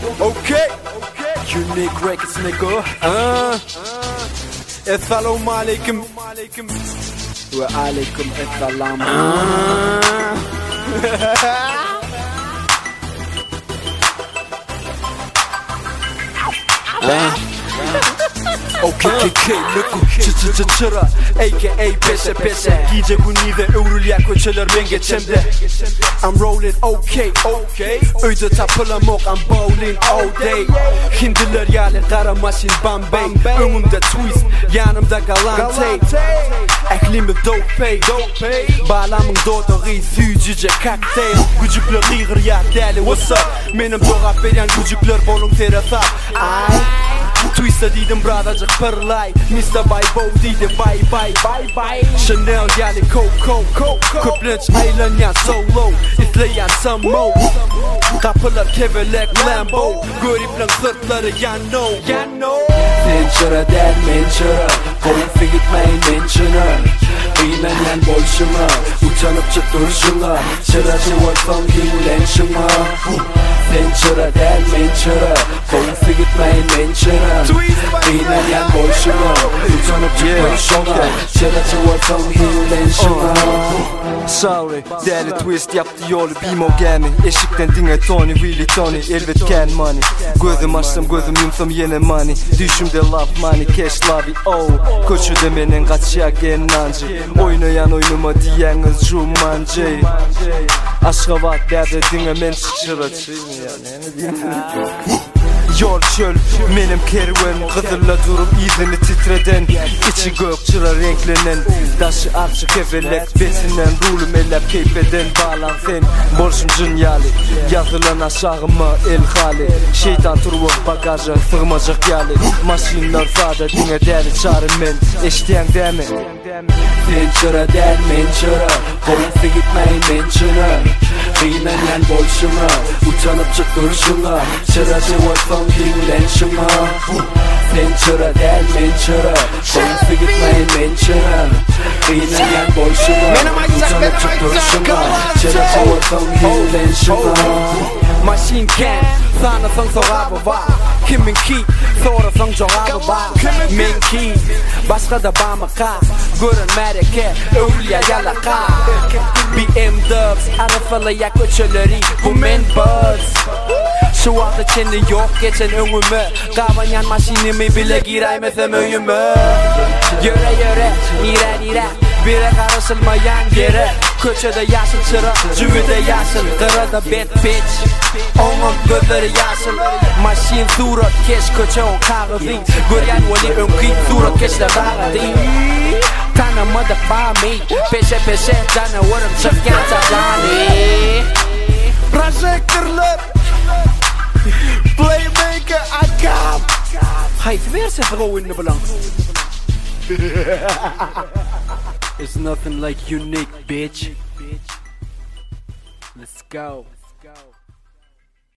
Okay. Unique records nigga. Assalamu alaikum. Wa alaikum assalam. OKKK nigga. Çıra aka peşe gece günüde öğrülüyor köçeler ben geçemde. I'm rolling okay. Öyle tapılamok I'm bowling all day. Hindiler yani kara maşin Bombay. Önümde twist yanımda galante. Eklimi dope Bağlamın doğduğu süzüce cocktail. Gücükler kıyır ya deli what's up. Benim doğap veren gücükler volunteer asap. Twist'e dedim bradacık pırlay. Mr. Bo dedi bye. Chanel yani Coco. Köplenç eğlenen solo. İzleyen some more. Kapılar kevelek Lambo. Göriplen sırtları yanno. Mençara der mençara. Koyup gitmeyin mençara. Kıymenen boşuma. Utanıp çık duruşuna. Çıracı ortam himulenşima. Mençara der mençara. Koyup gitmeyin mençara. Kıymenen boşuma. Utanıp çık duruşuna. Çıracı ortam himulenşima. Sorry, değerli twist yaptı yolu bimo gemi. Eşikten dinle Tony, really Tony. Elbet can money. Gözüm açtım gözüm yumsam yine money. Düşümde love money, cash love oh. Koçu demenen kaçıyak enancı. Oynayan oynuma diyeniz Jumanji. Aşkavat derdi dinle men çıçıracıyım ya. Yol çöl benim kervan Kızılla durup izini titreden İçi gök çıra renklenen Daşı açık evelek Betinden rulum elep keyfeden Bağlan sen borçum dünyali Yazılan aşağıma el hali Şeytan turvuk bagaja sığmacak yali Maşinler sağda dine deli çağrı men Eştiyen demi Mençara der mençara. Koyup gitmeyin mençara. Kıymenen boşuma. Utanıp çık duruşuna. Çıracı ortam himulenşima. Mençara der mençara. Koyup gitmeyin mençara. Kıymenen boşuma. Utanıp çık duruşuna. Çıracı ortam himulenşima. Machine can sanasın sorabı var. Kimin ki sorasın cevabı var. Min ki başka da bamaka. Görünmereke öyle yalaka. BM dubs arafalı yak köçeleri. Bu men buds. Şu an içinde yok geçen önümü. Kavanyan maşinimi bile giremezsem öyümü. Yöre nire bire karışılmayan yere. Köçede yaşıl çıra, cüvide yaşıl. Kırada bad bitch. Onun gözleri yaşıl. Maşin surat keş köçe on kağıdı. Göryen vali önkü surat keşler dağıdı. Tanımadık bami. Peşe canavarım çıkken tacani. Projektörler. Playmaker akam. Hayır verse gewoon in de belang. It's nothing like unique, bitch. Let's go.